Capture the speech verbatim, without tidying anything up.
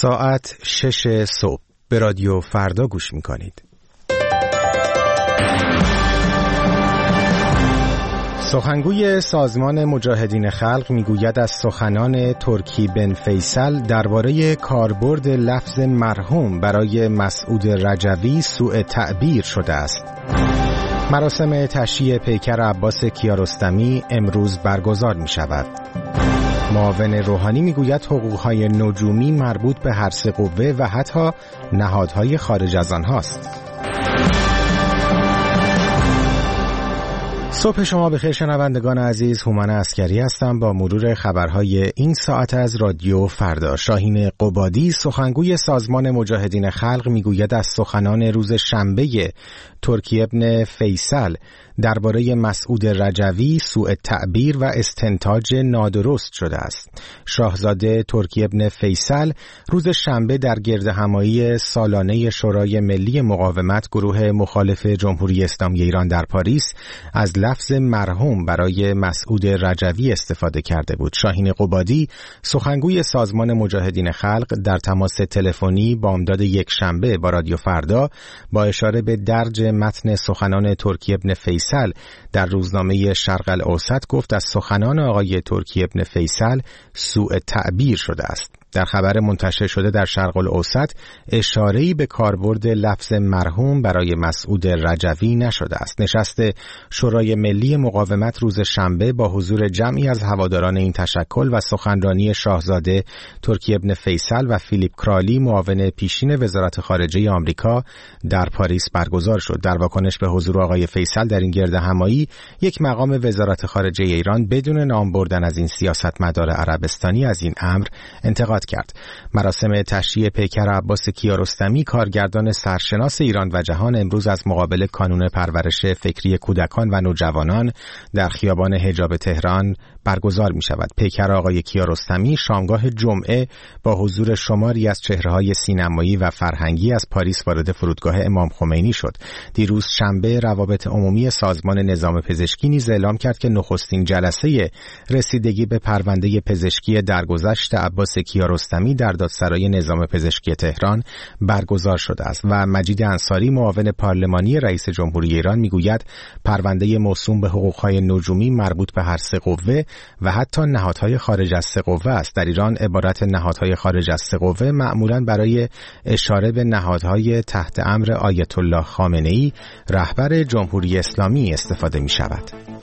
ساعت شش صبح به رادیو فردا گوش میکنید. سخنگوی سازمان مجاهدین خلق میگوید از سخنان ترکی بن فیصل درباره کاربرد لفظ مرحوم برای مسعود رجوی سوء تعبیر شده است. مراسم تشییع پیکر عباس کیارستمی امروز برگزار می شود. معاون روحانی میگوید حقوقهای نجومی مربوط به هر سه قوه و حتی نهادهای خارج از آنهاست. صبح شما بخیر شنوندگان عزیز، هومن عسکری هستم با مرور خبرهای این ساعت از رادیو فردا. شاهین قبادی سخنگوی سازمان مجاهدین خلق میگوید از سخنان روز شنبه ترکی ابن فیصل درباره مسعود رجوی سوء تعبیر و استنتاج نادرست شده است. شاهزاده ترکی ابن فیصل روز شنبه در گردهمایی سالانه شورای ملی مقاومت گروه مخالف جمهوری اسلامی ایران در پاریس از لفظ مرحوم برای مسعود رجوی استفاده کرده بود. شاهین قبادی سخنگوی سازمان مجاهدین خلق در تماس تلفنی بامداد یک شنبه با رادیو فردا با اشاره به درج متن سخنان ترکی ابن فیصل در روزنامه شرق الاوسط گفت از سخنان آقای ترکی ابن فیصل سوء تعبیر شده است. در خبر منتشر شده در شرق الاوسط اشاره‌ای به کاربرد لفظ مرحوم برای مسعود رجوی نشده است. نشست شورای ملی مقاومت روز شنبه با حضور جمعی از هواداران این تشکل و سخنرانی شاهزاده ترکی ابن فیصل و فیلیپ کرالی معاون پیشین وزارت خارجه آمریکا در پاریس برگزار شد. در واکنش به حضور آقای فیصل در این گردهمایی، یک مقام وزارت خارجه ایران بدون نام بردن از این سیاستمدار عربستانی از این امر انتقاد کرد. مراسم تشییع پیکر عباس کیارستمی کارگردان سرشناس ایران و جهان امروز از مقابل کانون پرورش فکری کودکان و نوجوانان در خیابان حجاب تهران برگزار می شود. پیکر آقای کیارستمی شامگاه جمعه با حضور شماری از چهره‌های سینمایی و فرهنگی از پاریس وارد فرودگاه امام خمینی شد. دیروز شنبه روابط عمومی سازمان نظام پزشکی نیز اعلام کرد که نخستین جلسه رسیدگی به پرونده پزشکی درگذشت عباس کیارستمی در دادسرای نظام پزشکی تهران برگزار شده است و مجید انصاری معاون پارلمانی رئیس جمهوری ایران میگوید پرونده موسوم به حقوقهای نجومی مربوط به هر سه قوه و حتی نهادهای خارج از سه قوه است. در ایران عبارت نهادهای خارج از سه قوه معمولاً برای اشاره به نهادهای تحت امر آیت الله خامنه‌ای رهبر جمهوری اسلامی استفاده می شود.